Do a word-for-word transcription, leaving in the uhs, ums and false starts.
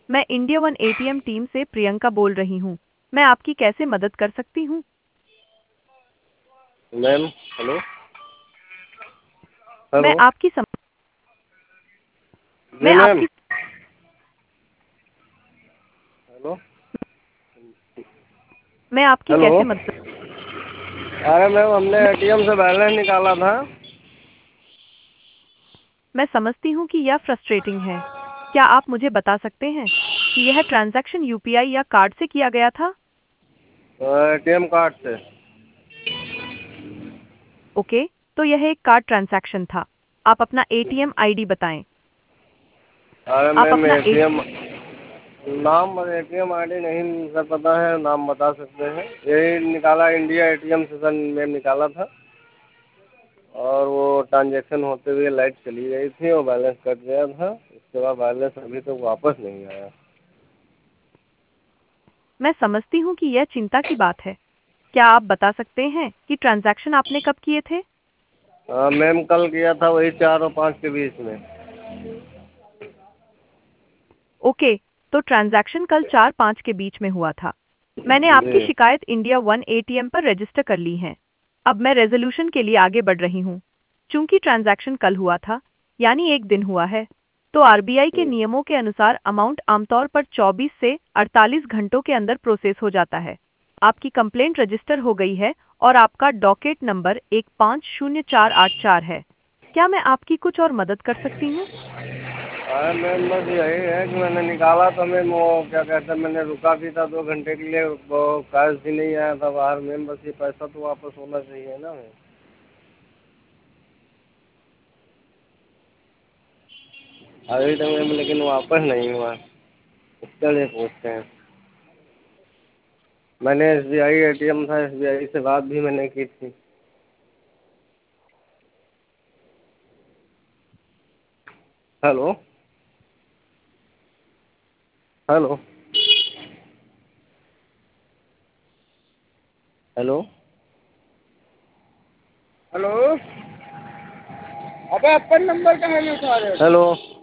मैं India one ATM team से प्रियंका बोल रही हूँ। मैं आपकी कैसे मदद कर सकती हूँ? Ma'am hello. मैं हेलो। आपकी सम... जी मैं मैम। आपकी हेलो। मैं आपकी हेलो। कैसे मदद अरे मैम हमने एटीएम से बैलेंस निकाला था। मैं समझती हूँ कि यह फ्रस्ट्रेटिंग है। क्या आप मुझे बता सकते हैं कि यह ट्रांजैक्शन यूपीआई या कार्ड से किया गया था? एटीएम कार्ड से। ओके, तो यह एक कार्ड ट्रांजैक्शन था। आप अपना एटीएम आईडी बताएं। अरे आप मैम अपना ए एटीएम नाम एटीएम आईडी नहीं सर पता है, नाम बता सकते हैं? यही निकाला इंडिया एटीएम से सर मैम निकाला था, और वो ट्रांजैक्शन होते हुए लाइट चली गई थी और बैलेंस कट गया था। उसके बाद बैलेंस अभी तक वापस नहीं आया। मैं समझती हूँ कि यह चिंता की बात है। क्या आप बता सकते हैं कि ट्रांजैक्शन आपने कब किए थे? हाँ मैम कल किया था, वही चार और पाँच के बीच में। ओके, तो ट्रांजैक्शन कल चार पाँच के बीच में हुआ था। मैंने आपकी जी। शिकायत इंडिया वन एटीएम पर रजिस्टर कर ली है। अब मैं रेजोल्यूशन के लिए आगे बढ़ रही हूँ। चूंकि ट्रांजैक्शन कल हुआ था, यानी एक दिन हुआ है, तो आरबीआई के नियमों के अनुसार अमाउंट आमतौर पर चौबीस से अड़तालीस घंटों के अंदर प्रोसेस हो जाता है। आपकी कंप्लेंट रजिस्टर हो गई है और आपका डॉकेट नंबर एक पाँच शून्य चार आठ चार है। क्या मैं आपकी कुछ और मदद कर सकती हूँ? अरे मैम बस यही है कि मैंने निकाला तो मैम वो क्या कहते हैं, मैंने रुका भी था दो घंटे के लिए, वो कैश भी नहीं आया था बाहर मैम। बस ये पैसा तो वापस होना चाहिए ना मैम। अभी तक मैम लेकिन वापस नहीं हुआ, इसके लिए पूछते हैं। मैंने एस बी आई एटीएम था, एस बी आई से बात भी मैंने की थी। हेलो। हेलो। हेलो। हेलो। अबे अपन नंबर कहाँ नहीं उठा रहे? हेलो।